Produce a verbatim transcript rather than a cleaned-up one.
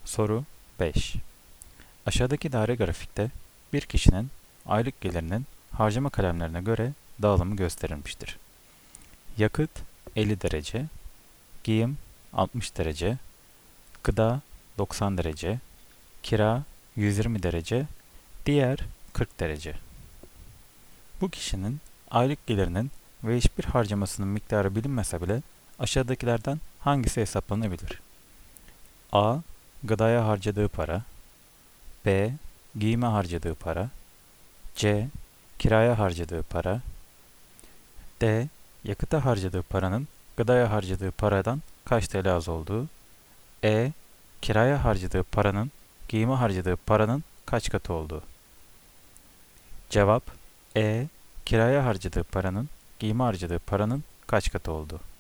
Soru beş. Aşağıdaki daire grafikte bir kişinin aylık gelirinin harcama kalemlerine göre dağılımı gösterilmiştir. Yakıt elli derece, giyim altmış derece, gıda doksan derece, kira yüz yirmi derece, diğer kırk derece. Bu kişinin aylık gelirinin ve hiçbir harcamasının miktarı bilinmese bile aşağıdakilerden hangisi hesaplanabilir? A. Gıdaya harcadığı para. B. Giyime harcadığı para. C. Kiraya harcadığı para. D. Yakıta harcadığı paranın gıdaya harcadığı paradan kaç T L az olduğu. E. Kiraya harcadığı paranın giyime harcadığı paranın kaç katı olduğu. Cevap E. Kiraya harcadığı paranın giyime harcadığı paranın kaç katı olduğu.